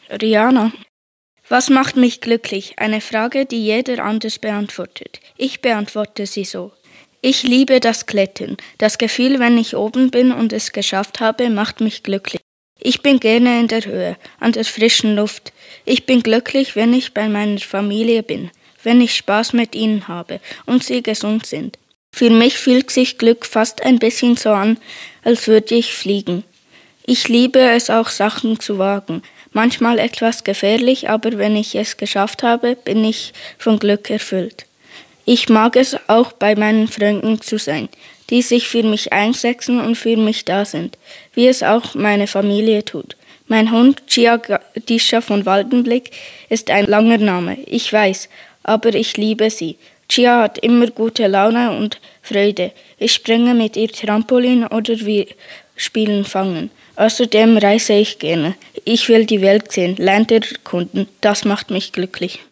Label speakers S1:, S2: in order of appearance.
S1: Rihanna. Was macht mich glücklich? Eine Frage, die jeder anders beantwortet. Ich beantworte sie so. Ich liebe das Klettern. Das Gefühl, wenn ich oben bin und es geschafft habe, macht mich glücklich. Ich bin gerne in der Höhe, an der frischen Luft. Ich bin glücklich, wenn ich bei meiner Familie bin, wenn ich Spaß mit ihnen habe und sie gesund sind. Für mich fühlt sich Glück fast ein bisschen so an, als würde ich fliegen. Ich liebe es auch, Sachen zu wagen. Manchmal etwas gefährlich, aber wenn ich es geschafft habe, bin ich von Glück erfüllt. Ich mag es auch, bei meinen Freunden zu sein, die sich für mich einsetzen und für mich da sind, wie es auch meine Familie tut. Mein Hund Chia Disha von Waldenblick ist ein langer Name, ich weiß, aber ich liebe sie. Chia hat immer gute Laune und Freude. Ich springe mit ihr Trampolin oder wir spielen Fangen. Außerdem reise ich gerne. Ich will die Welt sehen, Länder erkunden. Das macht mich glücklich.